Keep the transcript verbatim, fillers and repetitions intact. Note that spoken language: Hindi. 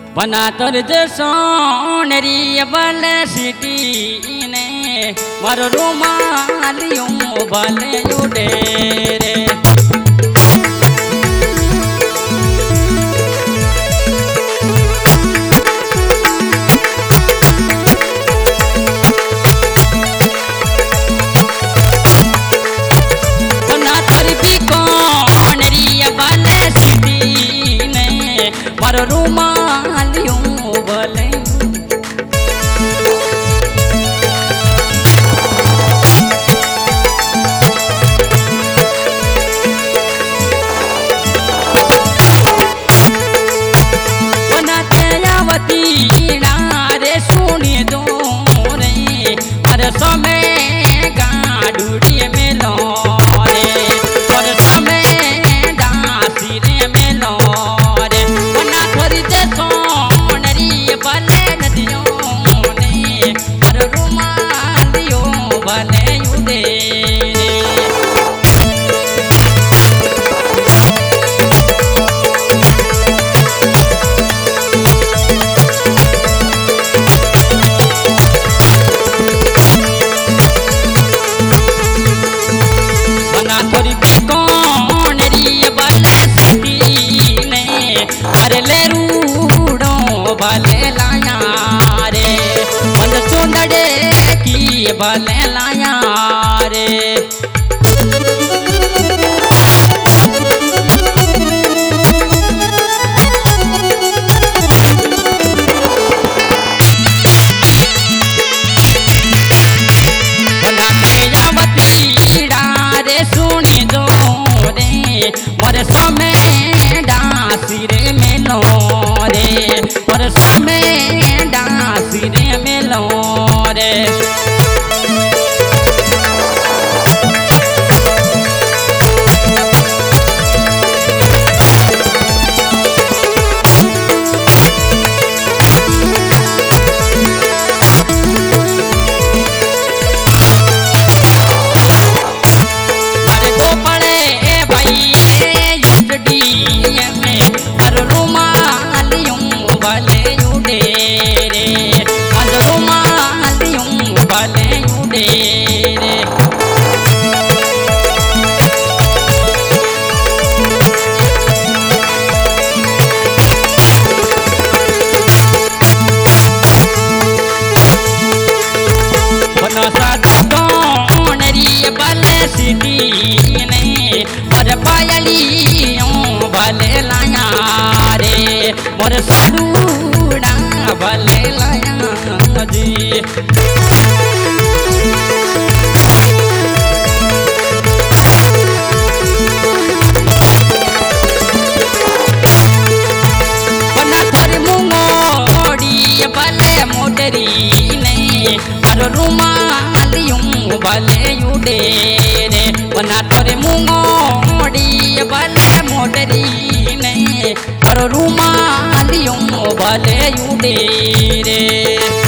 बना तर जे सोनरी बल सिटी ने मर रुमालियों भले उड़े रे बना तर भी सोनरी बल सिटी ने मर रुमालियों भले रे सुनी दो रे पर समय गाड़ूड़ी में लो रे पर समय डांसी रे में लो रे बना थोड़ी दे सोनरी बले नदियों ने पर रुमालियों भले उड़े ले रूड़ो भले लाया रे बंद चुंदड़े की भले लाया रे रे सुनी दो रे मोरे समय डांसी रे मेलो रे मोरे समय डांसी रे मेलो रे बल सिटी ने मोर पायलियों भले लाया रे मोर साड़ूड़ा भले लाया जी बना थोड़ी मुंगोड़ी भले मोटरी ने मोर रुमालियों भले उड़े रे बना तोरे मुंगोड़ी भले मोटरी ने और रुमालियों भले उड़े रे।